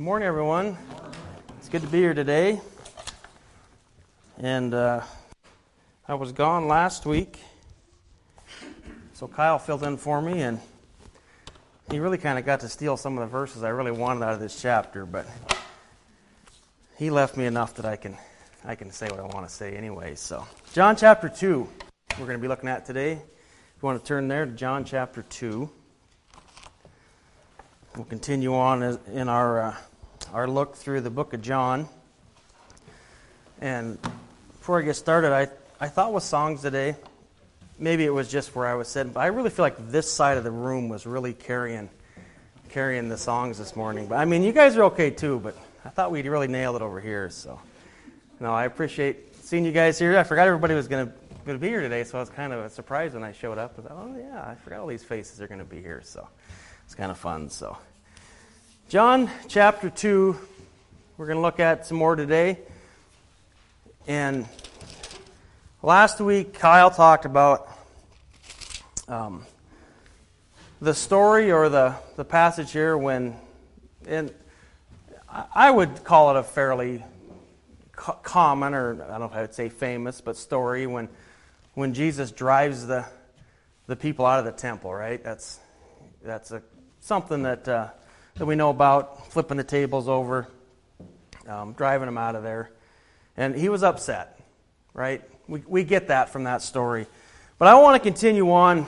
Good morning, everyone. It's good to be here today. And I was gone last week, so Kyle filled in for me, and he really kind of got to steal some of the verses I really wanted out of this chapter, but he left me enough that I can say what I want to say anyway. So, John chapter 2, we're going to be looking at today. If you want to turn there to John chapter 2. We'll continue on in our look through the book of John. And before I get started, I thought with songs today, maybe it was just where I was sitting, but I really feel like this side of the room was really carrying the songs this morning. But I mean, you guys are okay too, but I thought we'd really nailed it over here. So, no, I appreciate seeing you guys here. I forgot everybody was going to be here today, so I was kind of surprised when I showed up. I thought, oh yeah, I forgot all these faces are going to be here. So it's kind of fun. So, John chapter 2, we're going to look at some more today. And last week, Kyle talked about the story or the passage here when, and I would call it a fairly common, or I don't know if I would say famous, but story when Jesus drives the people out of the temple, right? That's something that we know about, flipping the tables over, driving them out of there. And he was upset, right? We get that from that story. But I want to continue on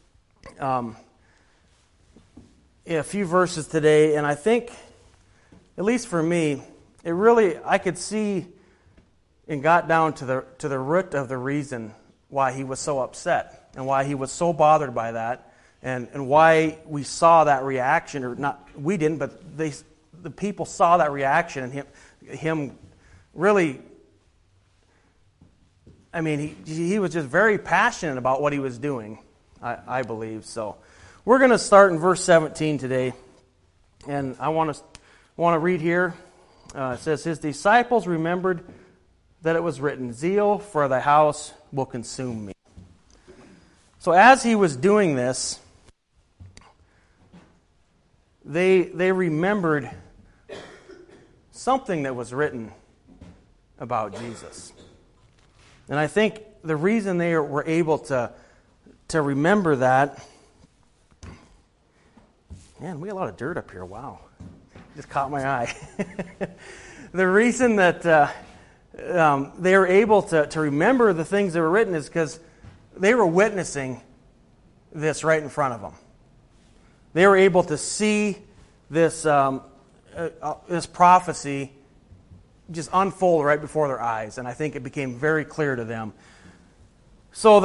a few verses today, and I think, at least for me, I could see and got down to the root of the reason why he was so upset and why he was so bothered by that. And why we saw that reaction, or not, we didn't, but the people saw that reaction, and him really, I mean, he was just very passionate about what he was doing, I believe. So we're going to start in verse 17 today, and I want to read here. It says, his disciples remembered that it was written, zeal for the house will consume me. So as he was doing this, they remembered something that was written about Jesus. And I think the reason they were able to remember that, man, we got a lot of dirt up here, wow. Just caught my eye. The reason that they were able to remember the things that were written is because they were witnessing this right in front of them. They were able to see this prophecy just unfold right before their eyes, and I think it became very clear to them. So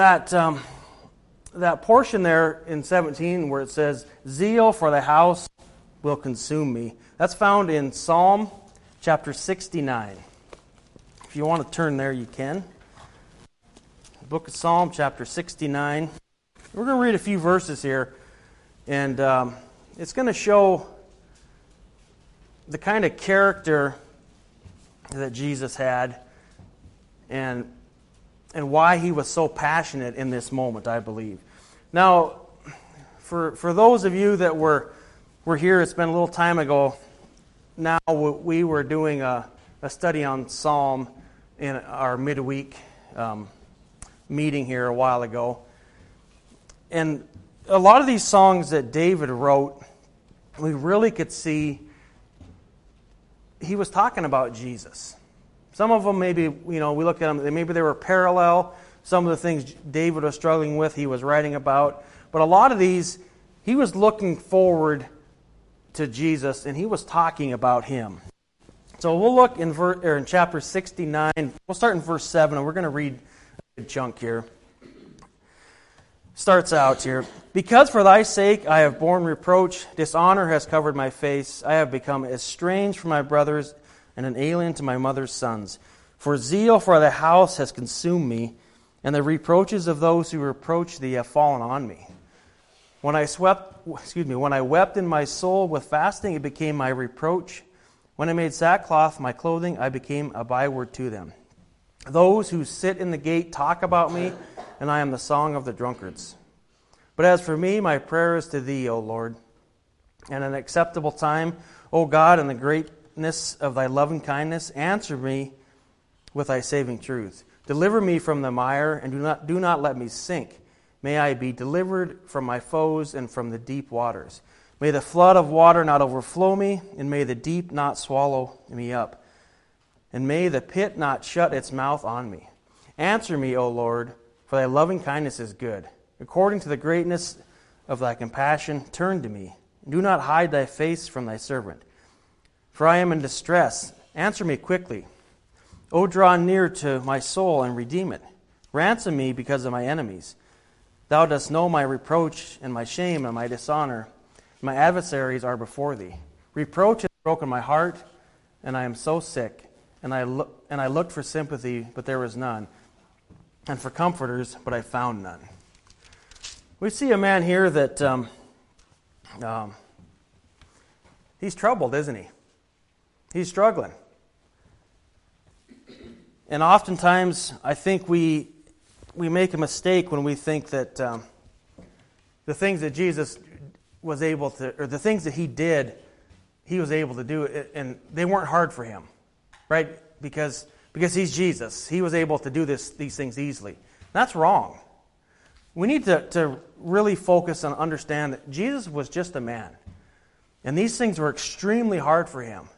that portion there in 17 where it says, zeal for the house will consume me, that's found in Psalm chapter 69. If you want to turn there, you can. The book of Psalm chapter 69. We're going to read a few verses here. And it's going to show the kind of character that Jesus had and why he was so passionate in this moment, I believe. Now, for those of you that were here, it's been a little time ago now, we were doing a study on Psalm in our midweek meeting here a while ago. And a lot of these songs that David wrote, we really could see he was talking about Jesus. Some of them maybe, we look at them, maybe they were parallel. Some of the things David was struggling with, he was writing about. But a lot of these, he was looking forward to Jesus, and he was talking about him. So we'll look in chapter 69. We'll start in verse 7, and we're going to read a good chunk here. Starts out here. Because for thy sake I have borne reproach, dishonor has covered my face. I have become estranged from my brothers and an alien to my mother's sons. For zeal for the house has consumed me, and the reproaches of those who reproach thee have fallen on me. When I wept in my soul with fasting, it became my reproach. When I made sackcloth my clothing, I became a byword to them. Those who sit in the gate talk about me, and I am the song of the drunkards. But as for me, my prayer is to thee, O Lord. And an acceptable time, O God, in the greatness of thy loving kindness, answer me with thy saving truth. Deliver me from the mire, and do not let me sink. May I be delivered from my foes and from the deep waters. May the flood of water not overflow me, and may the deep not swallow me up. And may the pit not shut its mouth on me. Answer me, O Lord, for thy loving kindness is good. According to the greatness of thy compassion, turn to me. Do not hide thy face from thy servant. For I am in distress. Answer me quickly. O draw near to my soul and redeem it. Ransom me because of my enemies. Thou dost know my reproach and my shame and my dishonor. My adversaries are before thee. Reproach has broken my heart, and I am so sick. And I looked for sympathy, but there was none, and for comforters, but I found none. We see a man here that he's troubled, isn't he? He's struggling. And oftentimes, I think we make a mistake when we think that the things that Jesus was able to, or the things that he did, he was able to do, and they weren't hard for him, right? Because he's Jesus. He was able to do these things easily. That's wrong. We need to really focus and understand that Jesus was just a man. And these things were extremely hard for him.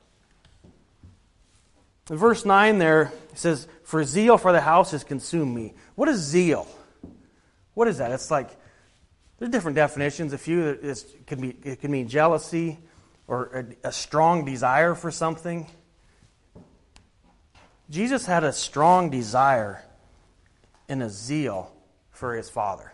In verse 9 there, it says, "For zeal for the house has consumed me." What is zeal? What is that? It's like, there's different definitions. A few, it can mean jealousy or a strong desire for something. Jesus had a strong desire and a zeal for his Father.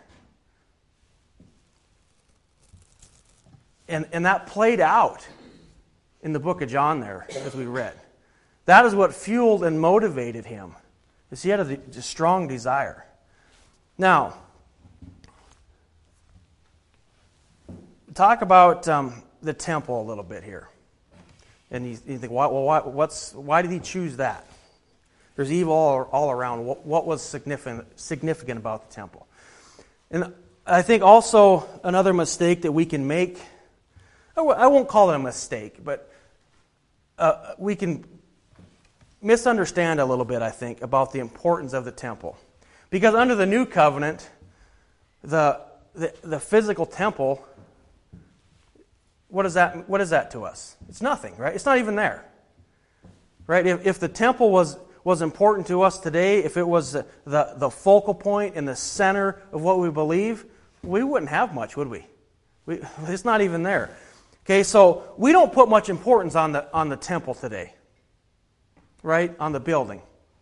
And that played out in the book of John there, as we read. That is what fueled and motivated him, is he had a strong desire. Now, talk about the temple a little bit here. And you think, why did he choose that? There's evil all around. What was significant about the temple? And I think also another mistake that we can make, I won't call it a mistake, but we can misunderstand a little bit, I think, about the importance of the temple. Because under the new covenant, the physical temple, what is that to us? It's nothing, right? It's not even there. Right? If the temple was important to us today, if it was the focal point and the center of what we believe, we wouldn't have much, would we? It's not even there. Okay, so we don't put much importance on the temple today, right? On the building.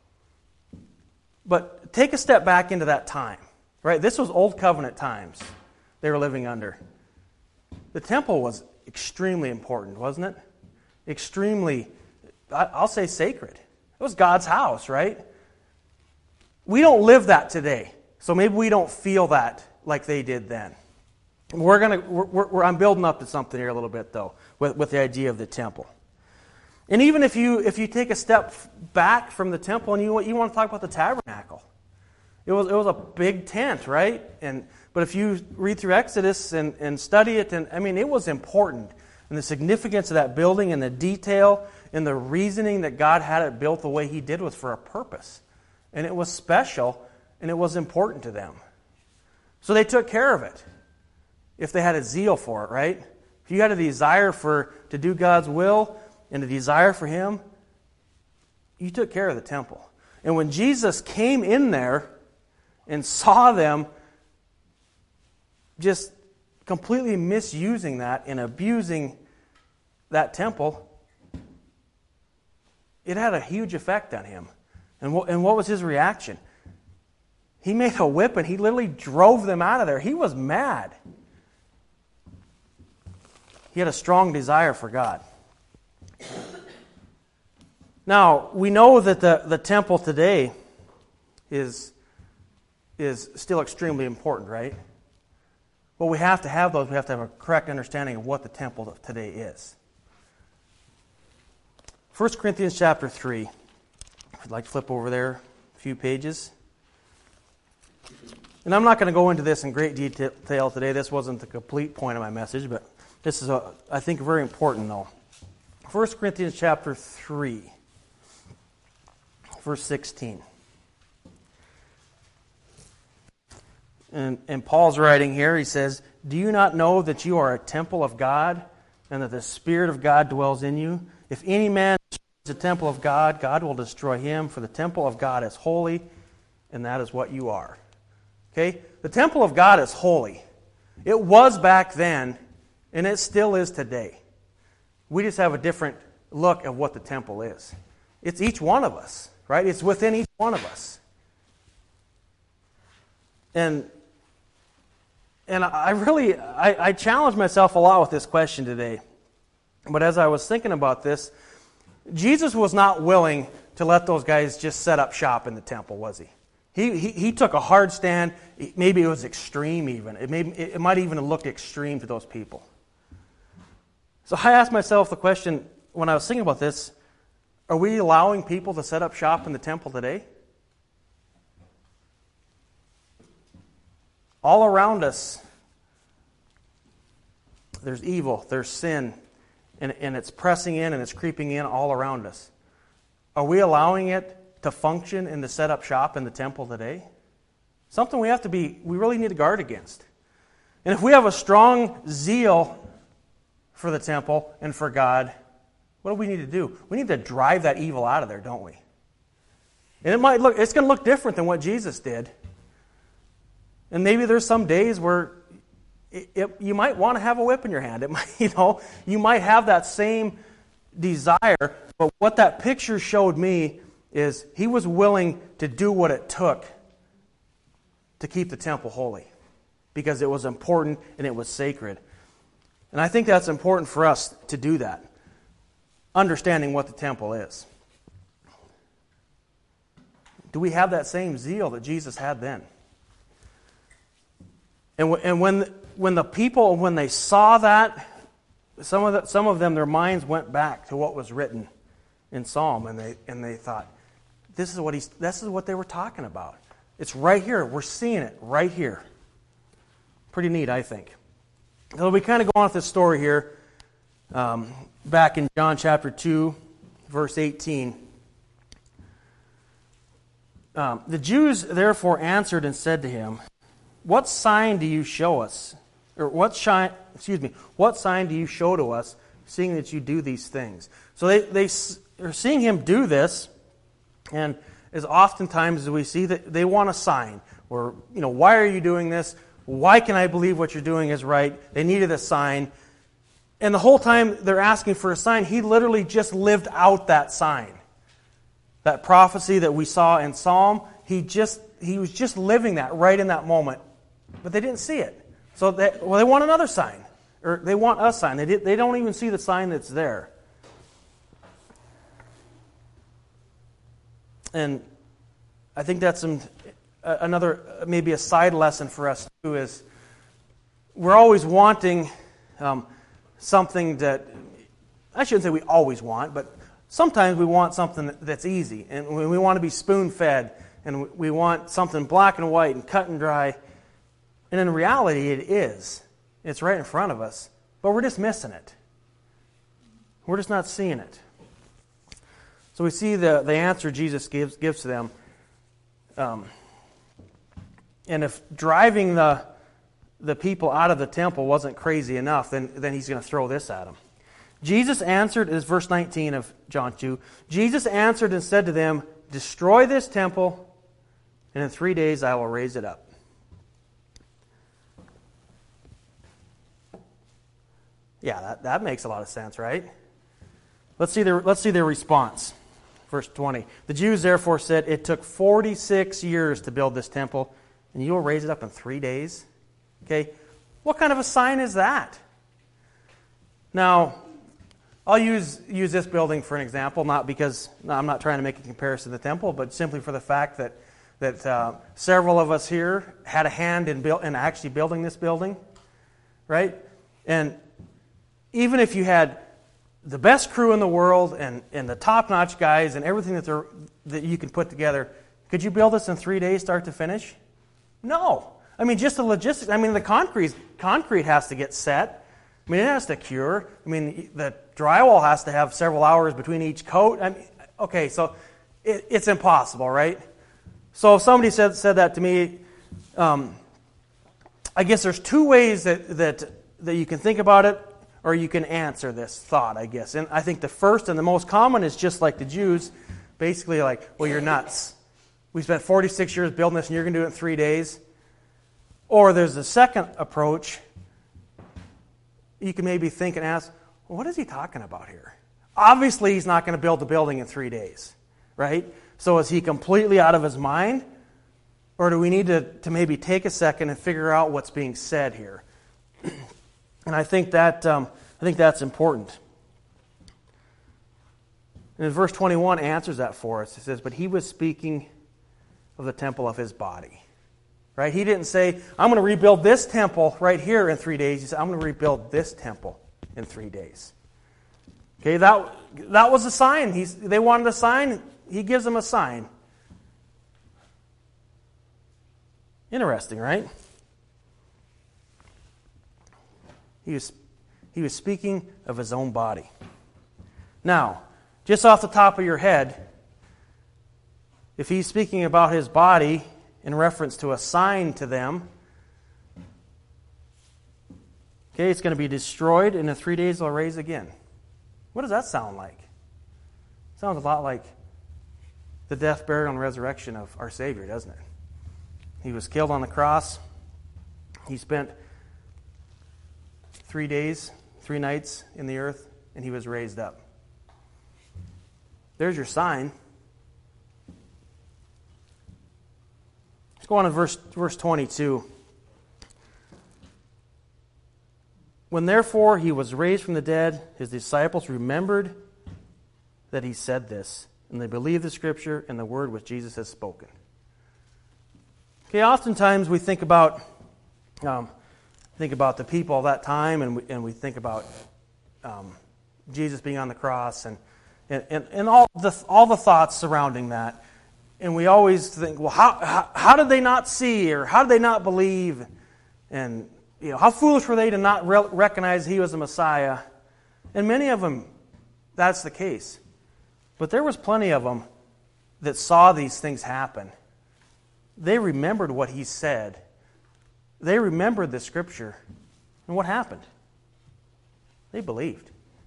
But take a step back into that time, right? This was Old Covenant times they were living under. The temple was extremely important, wasn't it? Extremely, I'll say sacred. It was God's house, right? We don't live that today, so maybe we don't feel that like they did then. I'm building up to something here a little bit, though, with the idea of the temple. And even if you take a step back from the temple and you want to talk about the tabernacle, it was a big tent, right? But if you read through Exodus and study it, it was important. And the significance of that building and the detail and the reasoning that God had it built the way He did was for a purpose. And it was special and it was important to them. So they took care of it. If they had a zeal for it, right? If you had a desire to do God's will and a desire for Him, you took care of the temple. And when Jesus came in there and saw them just completely misusing that and abusing that temple, it had a huge effect on Him. And what was His reaction? He made a whip and He literally drove them out of there. He was mad. He had a strong desire for God. Now, we know that the temple today is still extremely important, right? But we have to have those. We have to have a correct understanding of what the temple of today is. 1 Corinthians chapter 3. If you'd like to flip over there a few pages. And I'm not going to go into this in great detail today. This wasn't the complete point of my message, but this is, I think, very important, though. 1 Corinthians chapter 3, verse 16. And Paul's writing here, he says, "Do you not know that you are a temple of God, and that the Spirit of God dwells in you? If any man destroys the temple of God, God will destroy him, for the temple of God is holy, and that is what you are." Okay? The temple of God is holy. It was back then, and it still is today. We just have a different look at what the temple is. It's each one of us, right? It's within each one of us. And I challenged myself a lot with this question today. But as I was thinking about this, Jesus was not willing to let those guys just set up shop in the temple, was he? He took a hard stand. Maybe it was extreme even. It might even have looked extreme to those people. So I asked myself the question, when I was thinking about this, are we allowing people to set up shop in the temple today? All around us, there's evil, there's sin, and it's pressing in and it's creeping in all around us. Are we allowing it to function and to set up shop in the temple today? Something we really need to guard against. And if we have a strong zeal for the temple and for God, what do we need to do? We need to drive that evil out of there, don't we? And it's going to look different than what Jesus did. And maybe there's some days where you might want to have a whip in your hand. You might have that same desire. But what that picture showed me is he was willing to do what it took to keep the temple holy, because it was important and it was sacred. And I think that's important for us to do that, understanding what the temple is. Do we have that same zeal that Jesus had then? And when the people, when they saw that, some of them, their minds went back to what was written in Psalm, and they thought, this is what they were talking about. It's right here. We're seeing it right here. Pretty neat, I think. So we kind of go on with this story here, back in John chapter 2, verse 18. The Jews therefore answered and said to him, "What sign do you show us? Or what sign do you show to us, seeing that you do these things?" So they are seeing him do this, and as oftentimes as we see that they want a sign. Or, why are you doing this? Why can I believe what you're doing is right? They needed a sign. And the whole time they're asking for a sign, he literally just lived out that sign. That prophecy that we saw in Psalm, he was just living that right in that moment. But they didn't see it. So they want another sign. Or they want a sign. They don't even see the sign that's there. And I think that's another, maybe a side lesson for us too, is we're always wanting something that, I shouldn't say we always want, but sometimes we want something that's easy. And we want to be spoon-fed. And we want something black and white and cut and dry. And in reality, it is. It's right in front of us. But we're just missing it. We're just not seeing it. So we see the answer Jesus gives to them. And if driving the people out of the temple wasn't crazy enough, then he's going to throw this at them. Jesus answered, is verse 19 of John 2. Jesus answered and said to them, "Destroy this temple, and in 3 days I will raise it up." Yeah, that makes a lot of sense, right? Let's see their response. Verse 20. The Jews therefore said, "It took 46 years to build this temple, and you will raise it up in 3 days?" Okay, what kind of a sign is that? Now, I'll use this building for an example, not because I'm not trying to make a comparison to the temple, but simply for the fact that several of us here had a hand in actually building this building, right? And even if you had the best crew in the world and the top-notch guys and everything that you can put together, could you build this in 3 days, start to finish? No. I mean, just the logistics. I mean, the concrete has to get set. I mean, it has to cure. I mean, the drywall has to have several hours between each coat. I mean, okay, so it's impossible, right? So if somebody said that to me, I guess there's two ways that you can think about it, or you can answer this thought, I guess. And I think the first and the most common is just like the Jews, basically like, well, you're nuts. We spent 46 years building this, and you're going to do it in 3 days. Or there's a second approach. You can maybe think and ask, well, what is he talking about here? Obviously, he's not going to build the building in 3 days, right? So is he completely out of his mind? Or do we need to maybe take a second and figure out what's being said here? And I think that's important. And verse 21 answers that for us. It says, but he was speaking of the temple of his body. Right? He didn't say, I'm going to rebuild this temple right here in 3 days. He said, I'm going to rebuild this temple in 3 days. Okay, that was a sign. They wanted a sign. He gives them a sign. Interesting, right? He was speaking of his own body. Now, just off the top of your head, if he's speaking about his body in reference to a sign to them, okay, it's going to be destroyed, and in 3 days it'll rise again. What does that sound like? It sounds a lot like the death, burial, and resurrection of our Savior, doesn't it? He was killed on the cross. He spent 3 days, 3 nights in the earth, and he was raised up. There's your sign. Let's go on to verse 22. When therefore he was raised from the dead, his disciples remembered that he said this, and they believed the Scripture and the word which Jesus has spoken. Okay, oftentimes we think about the people of that time, and we think about Jesus being on the cross and all the thoughts surrounding that. And we always think, well, how did they not see, or how did they not believe? And how foolish were they to not recognize he was the Messiah? And many of them, that's the case. But there was plenty of them that saw these things happen. They remembered what he said. They remembered the Scripture. And what happened? They believed.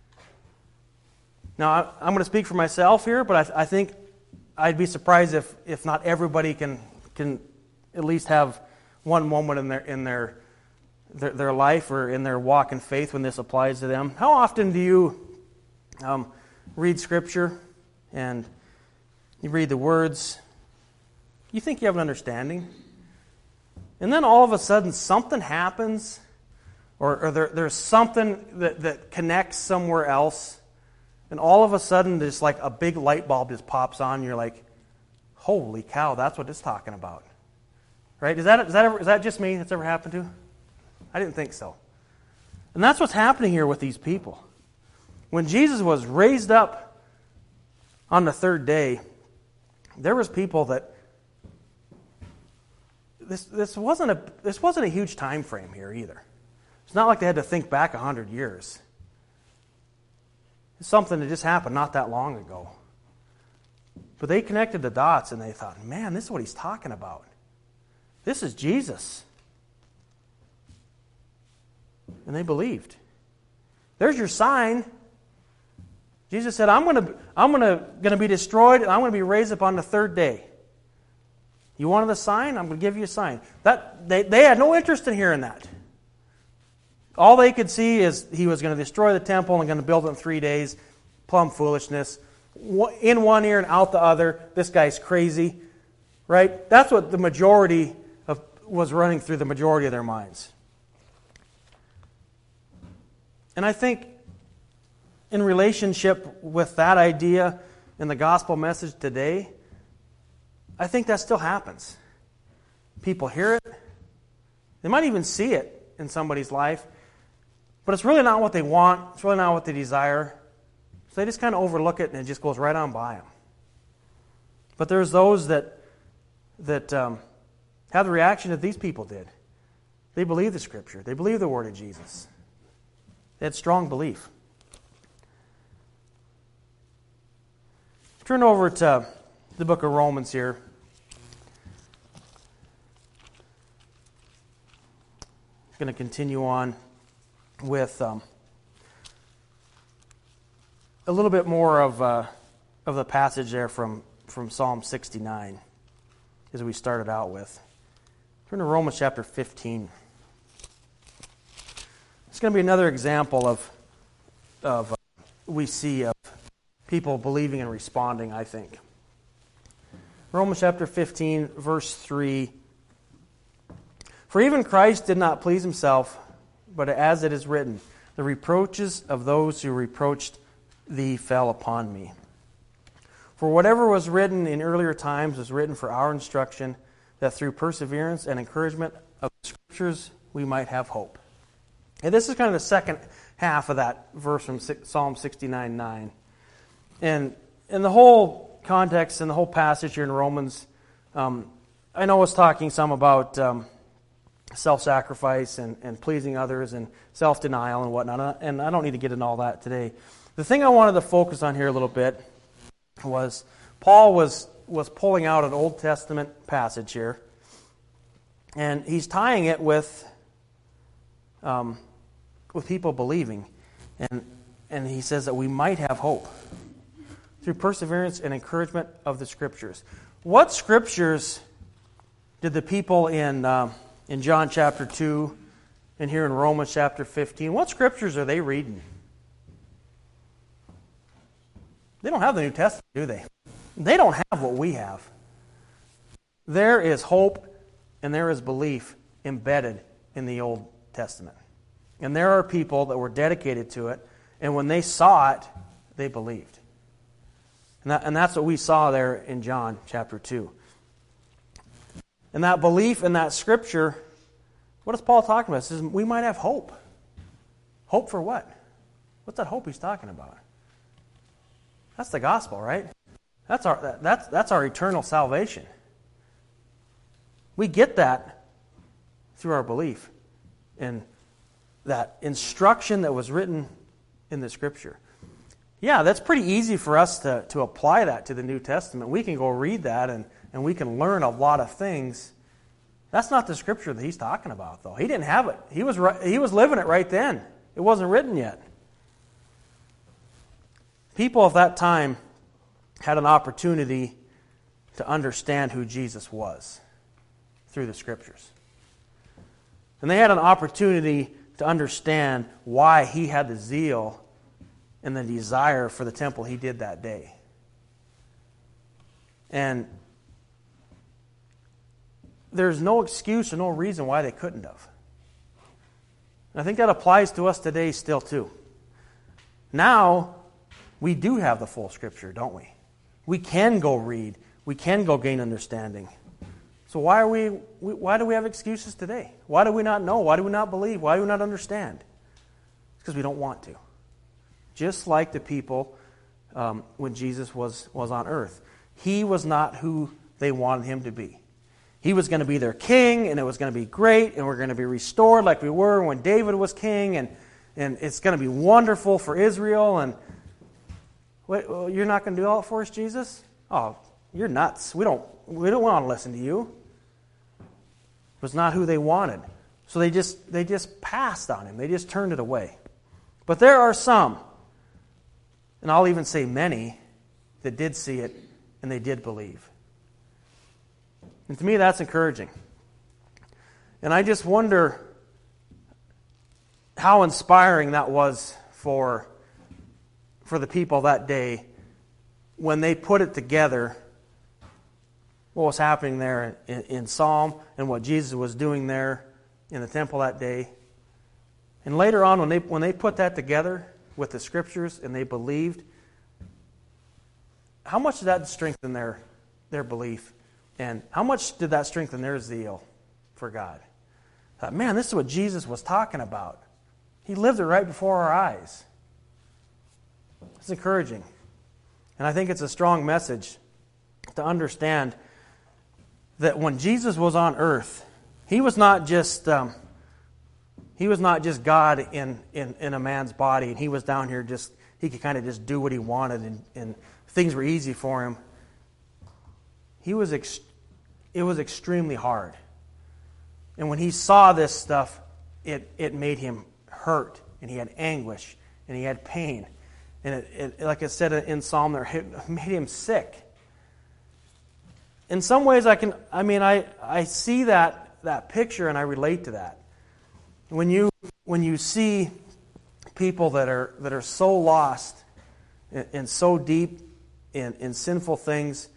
Now, I'm going to speak for myself here, but I think I'd be surprised if not everybody can at least have one moment in their life or in their walk in faith when this applies to them. How often do you read Scripture and you read the words? You think you have an understanding, and then all of a sudden something happens, or there's something that connects somewhere else. And all of a sudden, there's like a big light bulb just pops on, and you're like, holy cow, that's what it's talking about. Right? Is that just me that's ever happened to? I didn't think so. And that's what's happening here with these people. When Jesus was raised up on the third day, there was people that this wasn't a huge time frame here either. It's not like they had to think back 100 years. It's something that just happened not that long ago. But they connected the dots and they thought, man, this is what he's talking about. This is Jesus. And they believed. There's your sign. Jesus said, I'm going to be destroyed, and I'm going to be raised up on the third day. You wanted a sign? I'm going to give you a sign. They had no interest in hearing that. All they could see is he was going to destroy the temple and going to build it in 3 days. Plumb foolishness. In one ear and out the other. This guy's crazy. Right? That's what the majority was running through the majority of their minds. And I think in relationship with that idea in the gospel message today, I think that still happens. People hear it. They might even see it in somebody's life. But it's really not what they want. It's really not what they desire. So they just kind of overlook it and it just goes right on by them. But there's those that have the reaction that these people did. They believe the Scripture. They believe the Word of Jesus. They had strong belief. Turn over to the book of Romans here. I'm going to continue on with a little bit more of the passage there from Psalm 69, as we started out with. Turn to Romans chapter 15. It's going to be another example of we see of people believing and responding, I think. Romans chapter 15, verse 3. For even Christ did not please himself, but as it is written, the reproaches of those who reproached thee fell upon me. For whatever was written in earlier times was written for our instruction, that through perseverance and encouragement of the Scriptures we might have hope. And this is kind of the second half of that verse from Psalm 69:9. And in the whole context and the whole passage here in Romans, I know it's talking some about self-sacrifice and pleasing others and self-denial and whatnot, and I don't need to get into all that today. The thing I wanted to focus on here a little bit was Paul was pulling out an Old Testament passage here, and he's tying it with people believing, and he says that we might have hope through perseverance and encouragement of the Scriptures. What Scriptures did the people in John chapter 2 and here in Romans chapter 15, what Scriptures are they reading? They don't have the New Testament, do they? They don't have what we have. There is hope and there is belief embedded in the Old Testament. And there are people that were dedicated to it, and when they saw it, they believed. And that's what we saw there in John chapter 2. And that belief in that Scripture, what is Paul talking about? He says we might have hope. Hope for what? What's that hope he's talking about? That's the gospel, right? That's our eternal salvation. We get that through our belief in that instruction that was written in the Scripture. Yeah, that's pretty easy for us to apply that to the New Testament. We can go read that and we can learn a lot of things. That's not the Scripture that he's talking about, though. He didn't have it. He was living it right then. It wasn't written yet. People of that time had an opportunity to understand who Jesus was through the Scriptures. And they had an opportunity to understand why he had the zeal and the desire for the temple he did that day. And there's no excuse or no reason why they couldn't have. And I think that applies to us today still too. Now, we do have the full Scripture, don't we? We can go read. We can go gain understanding. So why do we have excuses today? Why do we not know? Why do we not believe? Why do we not understand? It's because we don't want to. Just like the people when Jesus was on earth. He was not who they wanted him to be. He was going to be their king, and it was going to be great, and we're going to be restored like we were when David was king, and it's going to be wonderful for Israel. And you're not going to do all that for us, Jesus? Oh, you're nuts. We don't want to listen to you. It was not who they wanted. So they just passed on him. They just turned it away. But there are some, and I'll even say many, that did see it and they did believe. And to me, that's encouraging. And I just wonder how inspiring that was for the people that day when they put it together, what was happening there in Psalm and what Jesus was doing there in the temple that day. And later on, when they put that together with the Scriptures and they believed, how much did that strengthen their belief? And how much did that strengthen their zeal for God? I thought, man, this is what Jesus was talking about. He lived it right before our eyes. It's encouraging. And I think it's a strong message to understand that when Jesus was on earth, he was not just He was not just God in a man's body, and he was down here he could kind of just do what he wanted, and things were easy for him. It was extremely hard. And when he saw this stuff, it made him hurt, and he had anguish, and he had pain. And it like I said in Psalm there, it made him sick. In some ways I see that picture and I relate to that. When you see people that are so lost and so deep in sinful things,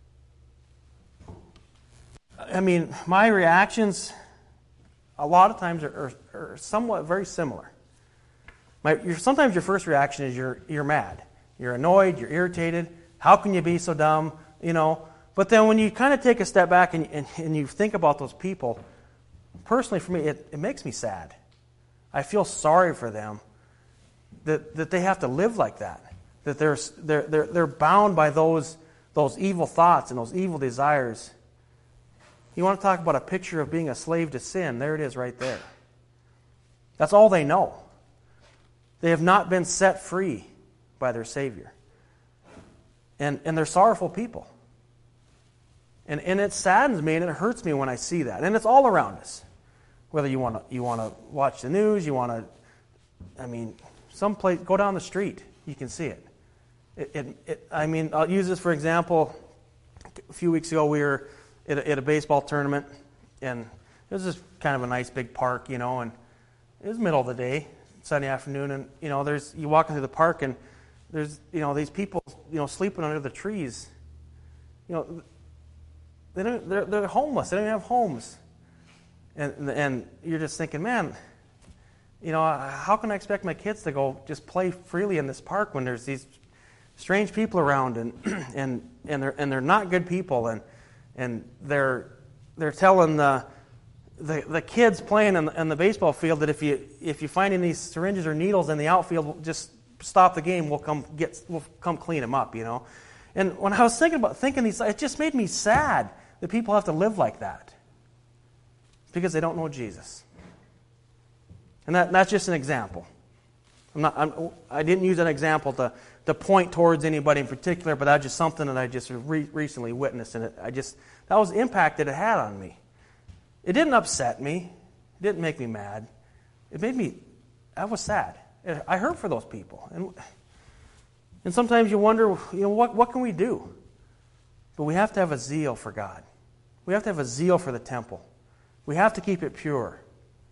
my reactions a lot of times are somewhat very similar. Sometimes your first reaction is you're mad. You're annoyed, you're irritated. How can you be so dumb? But then when you kind of take a step back and you think about those people, personally for me, it makes me sad. I feel sorry for them that they have to live like that. That they're bound by those evil thoughts and those evil desires. You want to talk about a picture of being a slave to sin? There it is right there. That's all they know. They have not been set free by their Savior. And they're sorrowful people. And it saddens me and it hurts me when I see that. And it's all around us. Whether you want to watch the news, someplace, go down the street, you can see it. I'll use this for example. A few weeks ago, we were at a baseball tournament, and it was just kind of a nice big park, and it was middle of the day, Sunday afternoon, and you walk into the park, and there's these people sleeping under the trees. They're homeless. They don't even have homes. And you're just thinking, man, how can I expect my kids to go just play freely in this park when there's these strange people around and they're not good people and they're telling the kids playing in the baseball field that if you find any syringes or needles in the outfield, just stop the game. We'll come clean them up, And when I was thinking these, it just made me sad that people have to live like that. Because they don't know Jesus. And that's just an example. I didn't use an example to point towards anybody in particular, but that's just something that I just recently witnessed, and that was the impact that it had on me. It didn't upset me. It didn't make me mad. I was sad. I hurt for those people. And sometimes you wonder, what can we do? But we have to have a zeal for God. We have to have a zeal for the temple. We have to keep it pure.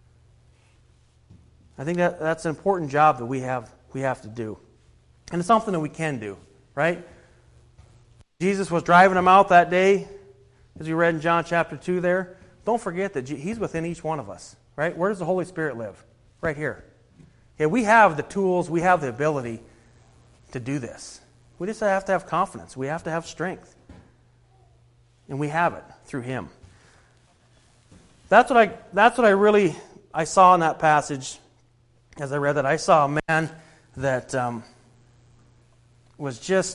I think that's an important job that we have to do. And it's something that we can do, right? Jesus was driving them out that day, as we read in John chapter 2 there. Don't forget that He's within each one of us, right? Where does the Holy Spirit live? Right here. Okay, we have the tools, we have the ability to do this. We just have to have confidence. We have to have strength. And we have it through Him. That's what I saw in that passage as I read that. I saw a man that was just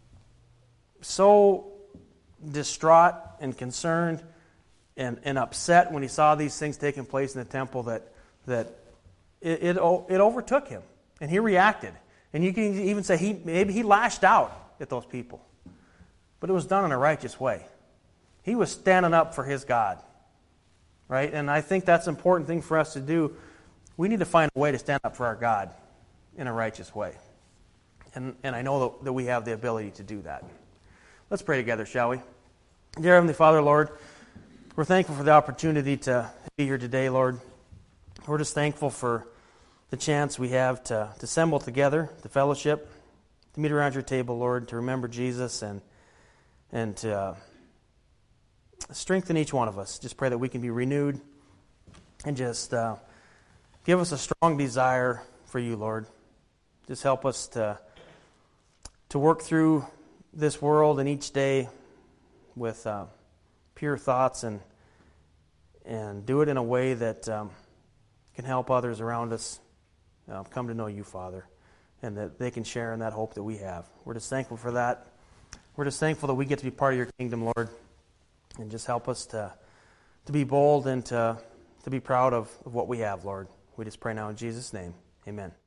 so distraught and concerned and upset when he saw these things taking place in the temple that it overtook him, and he reacted. And you can even say maybe he lashed out at those people, but it was done in a righteous way. He was standing up for his God. Right? And I think that's an important thing for us to do. We need to find a way to stand up for our God in a righteous way. And I know that we have the ability to do that. Let's pray together, shall we? Dear Heavenly Father, Lord, we're thankful for the opportunity to be here today, Lord. We're just thankful for the chance we have to assemble together, to fellowship, to meet around your table, Lord, to remember Jesus and to strengthen each one of us. Just pray that we can be renewed and just give us a strong desire for you, Lord. Just help us to work through this world and each day with pure thoughts and do it in a way that can help others around us come to know you, Father, and that they can share in that hope that we have. We're just thankful for that. We're just thankful that we get to be part of your kingdom, Lord. And just help us to be bold and to be proud of what we have, Lord. We just pray now in Jesus' name. Amen.